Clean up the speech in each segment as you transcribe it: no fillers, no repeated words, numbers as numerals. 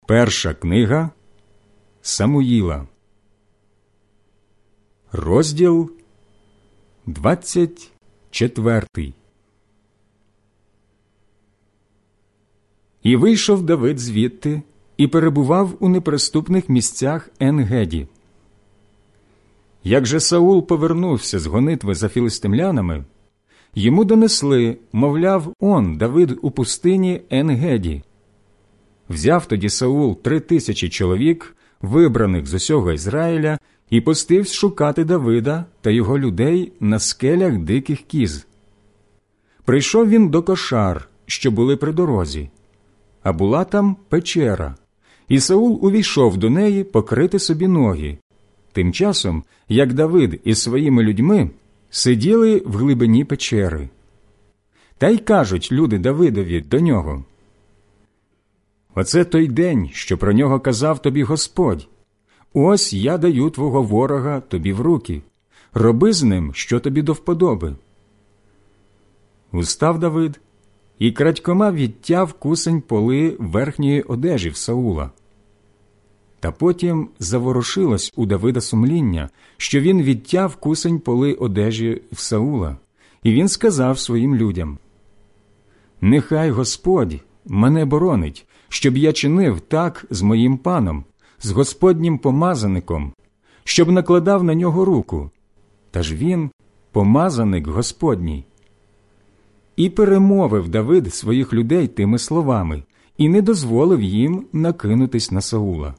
Перша книга Самуїла, розділ 24. І вийшов Давид звідти, і перебував у неприступних місцях Ен-Геді. Як же Саул повернувся з гонитви за філистимлянами, йому донесли, мовляв, он, Давид у пустині Ен-Геді. Взяв тоді Саул 3000 чоловік, вибраних з усього Ізраїля, і пустився шукати Давида та його людей на скелях диких кіз. Прийшов він до кошар, що були при дорозі, а була там печера, і Саул увійшов до неї покрити собі ноги. Тим часом, як Давид із своїми людьми сиділи в глибині печери. Та й кажуть люди Давидові до нього: «Оце той день, що про нього казав тобі Господь. Ось я даю твого ворога тобі в руки. Роби з ним, що тобі до вподоби». Устав Давид і крадькома відтяв кусень поли верхньої одежі в Саула. Та потім заворушилось у Давида сумління, що він відтяв кусень поли одежі в Саула, і він сказав своїм людям: «Нехай Господь мене боронить, щоб я чинив так з моїм паном, з Господнім помазаником, щоб накладав на нього руку. Та ж він помазаник Господній». І перемовив Давид своїх людей тими словами, і не дозволив їм накинутись на Саула.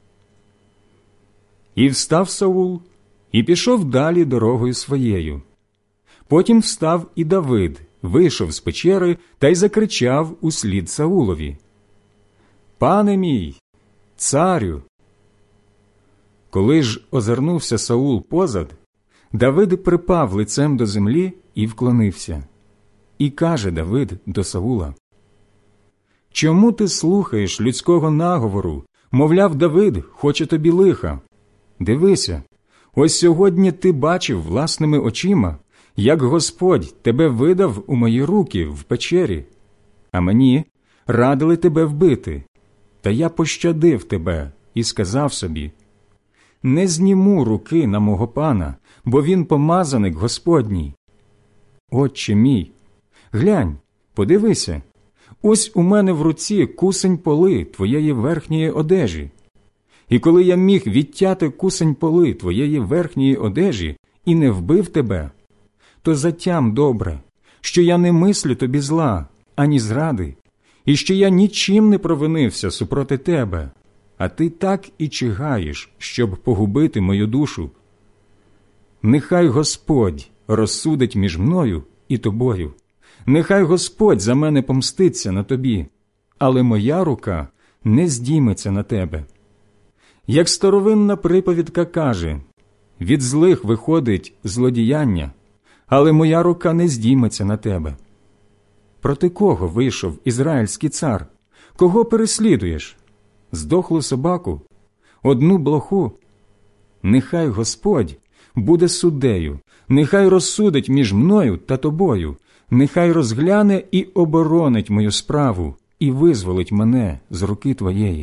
І встав Саул, і пішов далі дорогою своєю. Потім встав і Давид, вийшов з печери та й закричав услід Саулові: «Пане мій, царю!» Коли ж озирнувся Саул позад, Давид припав лицем до землі і вклонився. І каже Давид до Саула: «Чому ти слухаєш людського наговору? Мовляв, Давид хоче тобі лиха. Дивися, ось сьогодні ти бачив власними очима, як Господь тебе видав у мої руки в печері, а мені радили тебе вбити. Та я пощадив тебе і сказав собі: не зніму руки на мого пана, бо він помазаник Господній. Отче мій, глянь, подивися, ось у мене в руці кусень поли твоєї верхньої одежі. І коли я міг відтяти кусень поли твоєї верхньої одежі і не вбив тебе, то затям добре, що я не мислю тобі зла, ані зради, і що я нічим не провинився супроти тебе, а ти так і чигаєш, щоб погубити мою душу. Нехай Господь розсудить між мною і тобою. Нехай Господь за мене помститься на тобі, але моя рука не здійметься на тебе. Як старовинна приповідка каже: від злих виходить злодіяння, але моя рука не здійметься на тебе. Проти кого вийшов ізраїльський цар? Кого переслідуєш? Здохлу собаку? Одну блоху? Нехай Господь буде суддею, нехай розсудить між мною та тобою, нехай розгляне і оборонить мою справу і визволить мене з руки твоєї».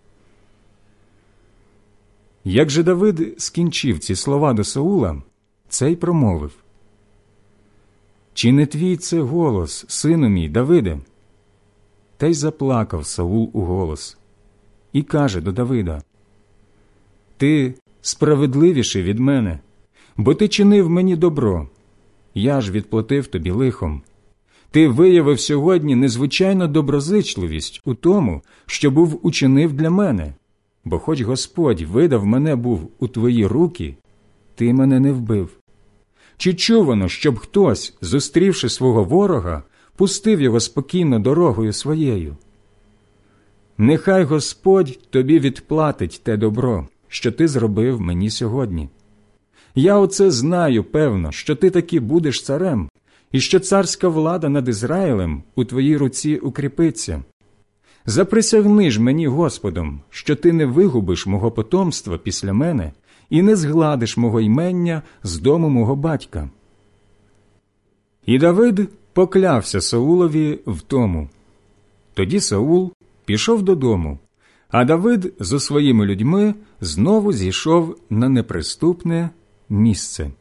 Як же Давид скінчив ці слова до Саула, цей промовив: «Чи не твій це голос, сину мій, Давиде?» Та й заплакав Саул у голос і каже до Давида: «Ти справедливіший від мене, бо ти чинив мені добро, я ж відплатив тобі лихом. Ти виявив сьогодні незвичайну доброзичливість у тому, що був учинив для мене, бо хоч Господь видав мене був у твої руки, ти мене не вбив. Чи чувано, щоб хтось, зустрівши свого ворога, пустив його спокійно дорогою своєю? Нехай Господь тобі відплатить те добро, що ти зробив мені сьогодні. Я оце знаю, певно, що ти таки будеш царем, і що царська влада над Ізраїлем у твоїй руці укріпиться. Заприсягни ж мені Господом, що ти не вигубиш мого потомства після мене і не згладиш мого ймення з дому мого батька». І Давид поклявся Саулові в тому. Тоді Саул пішов додому, А Давид зо своїми людьми знову зійшов на неприступне місце.